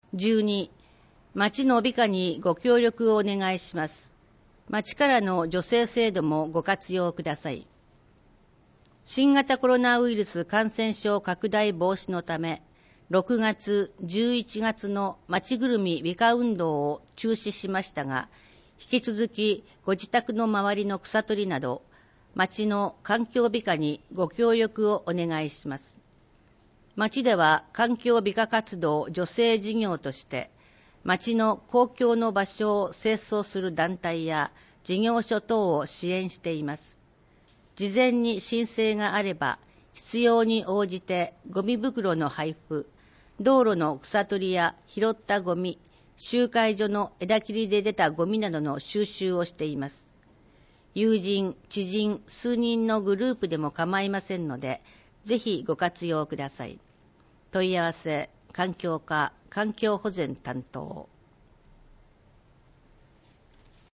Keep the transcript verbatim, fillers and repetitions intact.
じゅうに、町の美化にご協力をお願いします。町からの助成制度もご活用ください。新型コロナウイルス感染症拡大防止のため、ろくがつ、じゅういちがつの町ぐるみ美化運動を中止しましたが、引き続きご自宅の周りの草取りなど、町の環境美化にご協力をお願いします。町では環境美化活動助成事業として、町の公共の場所を清掃する団体や事業所等を支援しています。事前に申請があれば、必要に応じてゴミ袋の配布、道路の草取りや拾ったゴミ、集会所の枝切りで出たゴミなどの収集をしています。友人、知人、数人のグループでも構いませんので、ぜひご活用ください。問い合わせ、環境課、環境保全担当。